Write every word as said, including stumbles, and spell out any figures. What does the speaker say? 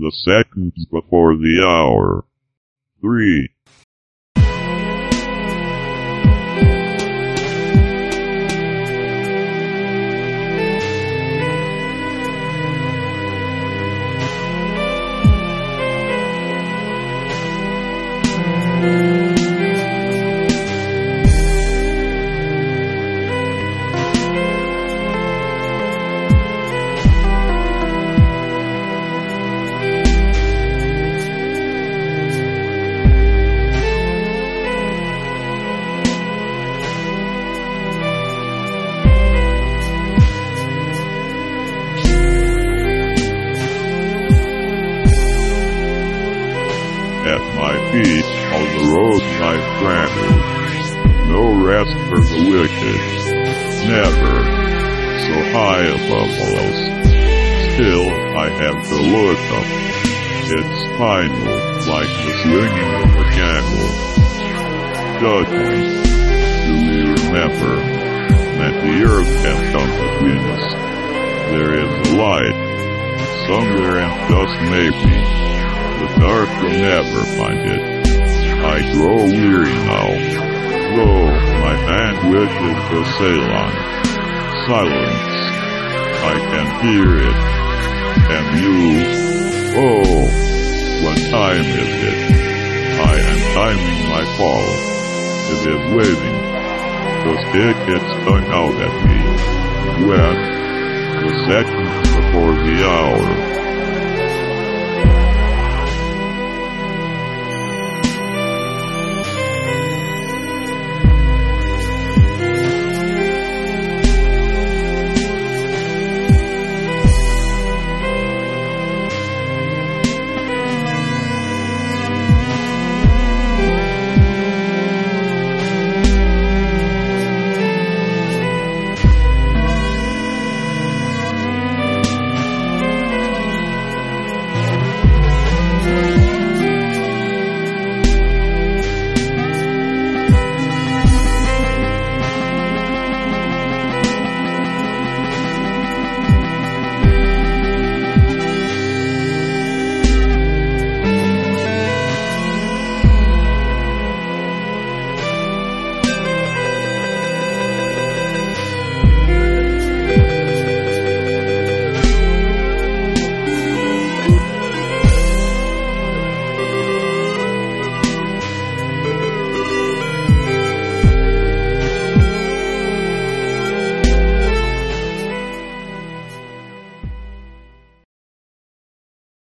The seconds before the hour. Three. At my feet on the road I've traveled, no rest for the wicked, never so high above us. Still I have to look up, it's final like the swinging of a shackle. Judgment, do we remember that the earth has come between us? There is a light, somewhere and just maybe. The dark will never find it. I grow weary now. Lo, my hand wishes for Ceylon. Silence. I can hear it. And you, oh, what time is it? I am timing my fall. It is waiting. The stick is stung out at me. When? The seconds before the hour.